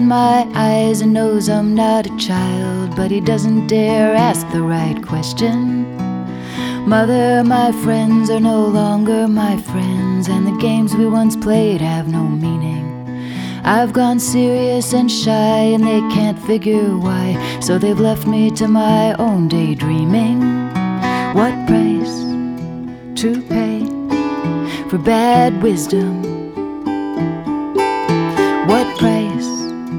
my eyes and knows I'm not a child, but he doesn't dare ask the right question. Mother, my friends are no longer my friends, and the games we once played have no meaning. I've gone serious and shy, and they can't figure why, so they've left me to my own daydreaming. What price to pay for bad wisdom?